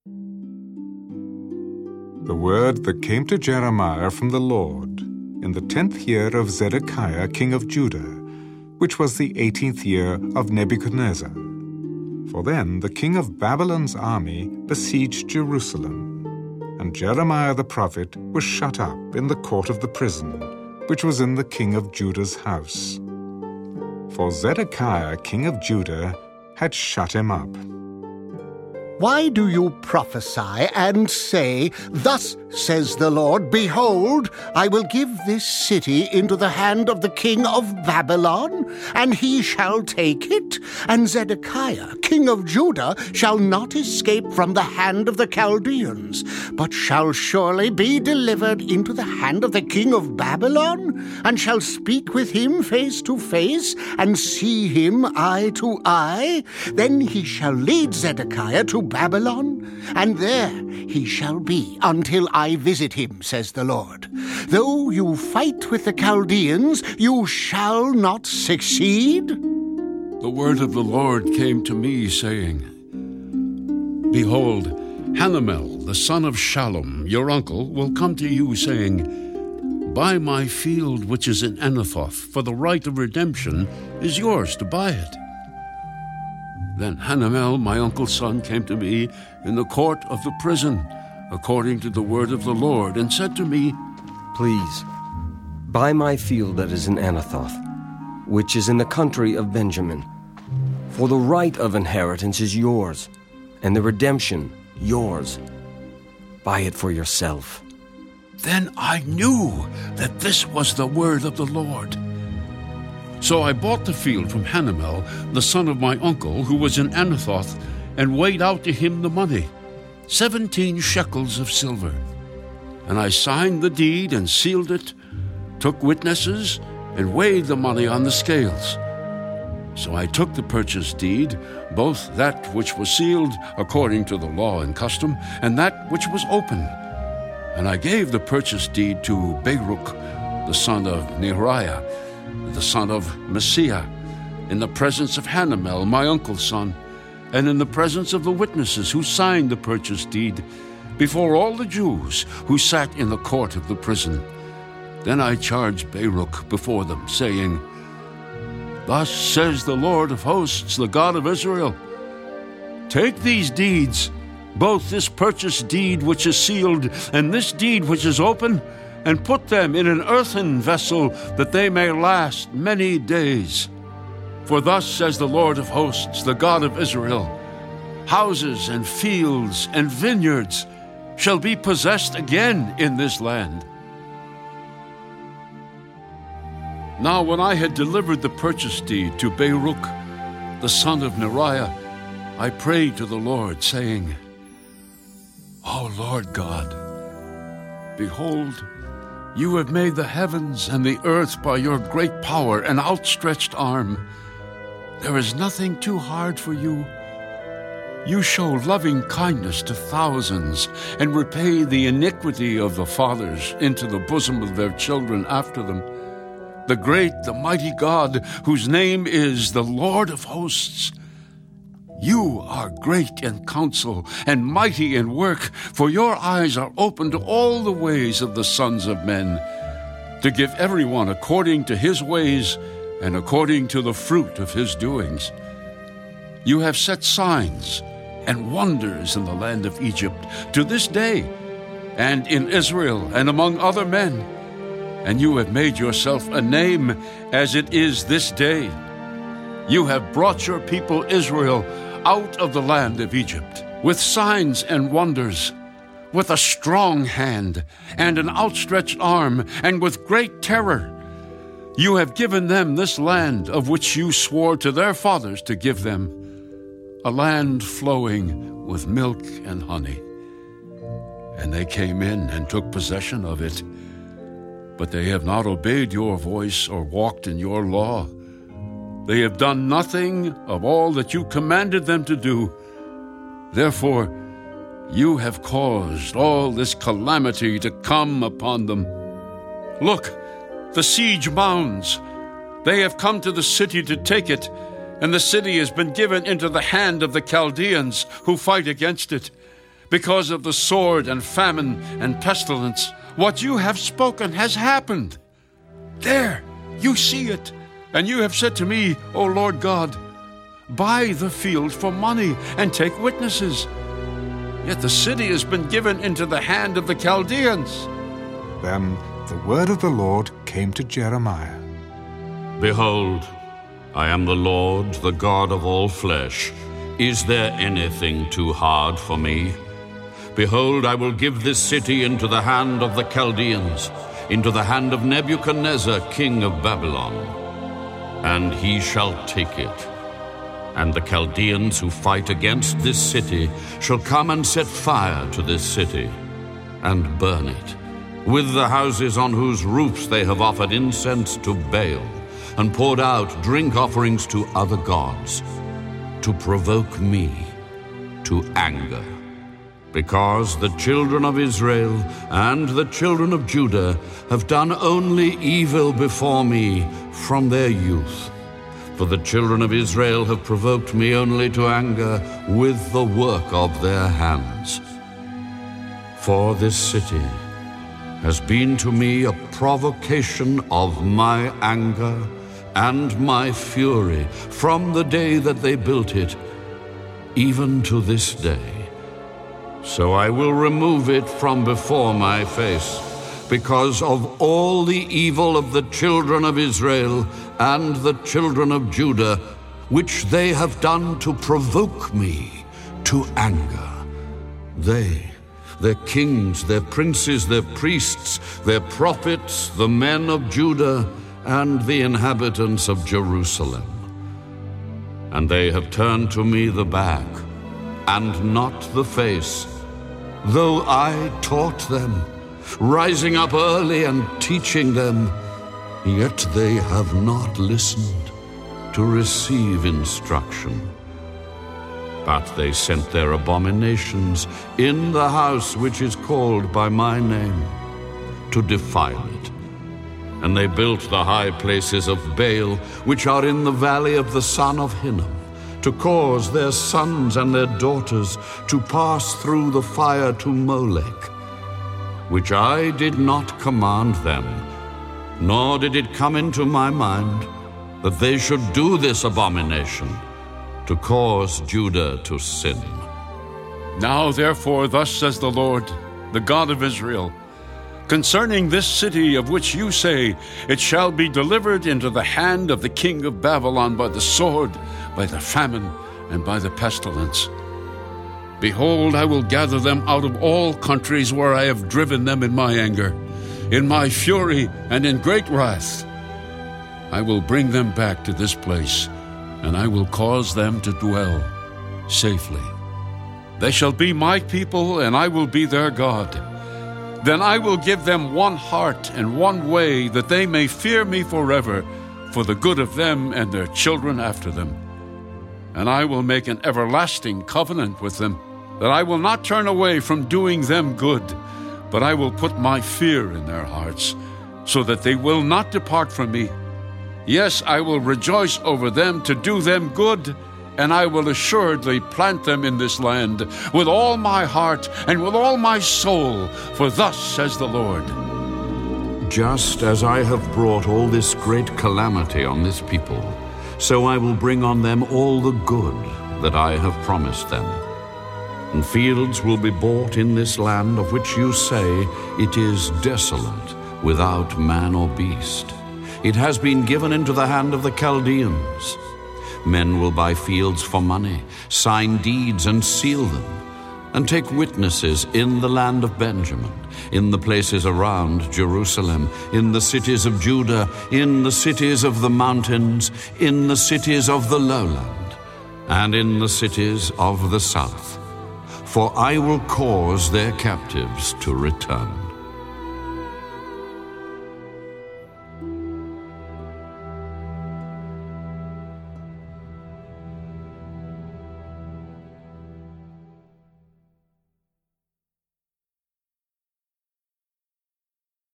The word that came to Jeremiah from the Lord in the 10th year of Zedekiah king of Judah, which was the 18th year of Nebuchadnezzar. For then the king of Babylon's army besieged Jerusalem, and Jeremiah the prophet was shut up in the court of the prison, which was in the king of Judah's house. For Zedekiah king of Judah had shut him up. Why do you prophesy and say, "Thus says the Lord, Behold, I will give this city into the hand of the king of Babylon, and he shall take it, and Zedekiah, king of Judah, shall not escape from the hand of the Chaldeans, but shall surely be delivered into the hand of the king of Babylon, and shall speak with him face to face, and see him eye to eye? Then he shall lead Zedekiah to Babylon, and there he shall be until I visit him, says the Lord. Though you fight with the Chaldeans, you shall not succeed." The word of the Lord came to me, saying, "Behold, Hanamel, the son of Shallum, your uncle, will come to you, saying, Buy my field which is in Anathoth, for the right of redemption is yours to buy it." Then Hanamel, my uncle's son, came to me in the court of the prison, according to the word of the Lord, and said to me, "Please, buy my field that is in Anathoth, which is in the country of Benjamin. For the right of inheritance is yours, and the redemption yours. Buy it for yourself." Then I knew that this was the word of the Lord. So I bought the field from Hanamel, the son of my uncle, who was in Anathoth, and weighed out to him the money, 17 shekels of silver. And I signed the deed and sealed it, took witnesses, and weighed the money on the scales. So I took the purchase deed, both that which was sealed according to the law and custom, and that which was open. And I gave the purchase deed to Baruch, the son of Neriah, the son of Messiah, in the presence of Hanamel, my uncle's son, and in the presence of the witnesses who signed the purchase deed, before all the Jews who sat in the court of the prison. Then I charged Baruch before them, saying, "Thus says the Lord of hosts, the God of Israel, Take these deeds, both this purchase deed which is sealed and this deed which is open, and put them in an earthen vessel, that they may last many days. For thus says the Lord of hosts, the God of Israel, Houses and fields and vineyards shall be possessed again in this land." Now when I had delivered the purchase deed to Baruch, the son of Neriah, I prayed to the Lord, saying, "O Lord God, behold, you have made the heavens and the earth by your great power and outstretched arm. There is nothing too hard for you. You show loving kindness to thousands and repay the iniquity of the fathers into the bosom of their children after them. The great, the mighty God, whose name is the Lord of hosts. You are great in counsel and mighty in work, for your eyes are open to all the ways of the sons of men, to give everyone according to his ways and according to the fruit of his doings. You have set signs and wonders in the land of Egypt to this day, and in Israel and among other men, and you have made yourself a name as it is this day. You have brought your people Israel out of the land of Egypt with signs and wonders, with a strong hand and an outstretched arm, and with great terror. You have given them this land of which you swore to their fathers to give them, a land flowing with milk and honey. And they came in and took possession of it, but they have not obeyed your voice or walked in your law. They have done nothing of all that you commanded them to do. Therefore, you have caused all this calamity to come upon them. Look, the siege mounds. They have come to the city to take it, and the city has been given into the hand of the Chaldeans who fight against it. because of the sword and famine and pestilence. What you have spoken has happened. There, you see it. And you have said to me, O Lord God, buy the field for money and take witnesses. Yet the city has been given into the hand of the Chaldeans. Then the word of the Lord came to Jeremiah. Behold, I am the Lord, the God of all flesh. Is there anything too hard for me? Behold, I will give this city into the hand of the Chaldeans, into the hand of Nebuchadnezzar, king of Babylon. And he shall take it. And the Chaldeans who fight against this city shall come and set fire to this city and burn it, with the houses on whose roofs they have offered incense to Baal and poured out drink offerings to other gods, to provoke me to anger. Because the children of Israel and the children of Judah have done only evil before me from their youth. For the children of Israel have provoked me only to anger with the work of their hands. For this city has been to me a provocation of my anger and my fury from the day that they built it, even to this day. So I will remove it from before my face, because of all the evil of the children of Israel and the children of Judah, which they have done to provoke me to anger. They, their kings, their princes, their priests, their prophets, the men of Judah, and the inhabitants of Jerusalem. And they have turned to me the back, and not the face, though I taught them, rising up early and teaching them, yet they have not listened to receive instruction. But they sent their abominations in the house which is called by my name, to defile it. And they built the high places of Baal, which are in the valley of the son of Hinnom, to cause their sons and their daughters to pass through the fire to Molech, which I did not command them, nor did it come into my mind that they should do this abomination, to cause Judah to sin. Now therefore, thus says the Lord, the God of Israel, concerning this city of which you say, it shall be delivered into the hand of the king of Babylon by the sword, by the famine, and by the pestilence. Behold, I will gather them out of all countries where I have driven them in my anger, in my fury and in great wrath. I will bring them back to this place, and I will cause them to dwell safely. They shall be my people, and I will be their God. Then I will give them one heart and one way, that they may fear me forever, for the good of them and their children after them. And I will make an everlasting covenant with them, that I will not turn away from doing them good, but I will put my fear in their hearts, so that they will not depart from me. Yes, I will rejoice over them to do them good, and I will assuredly plant them in this land with all my heart and with all my soul, for thus says the Lord. Just as I have brought all this great calamity on this people, so I will bring on them all the good that I have promised them. And fields will be bought in this land of which you say it is desolate, without man or beast. It has been given into the hand of the Chaldeans. Men will buy fields for money, sign deeds and seal them, and take witnesses in the land of Benjamin, in the places around Jerusalem, in the cities of Judah, in the cities of the mountains, in the cities of the lowland, and in the cities of the south. For I will cause their captives to return.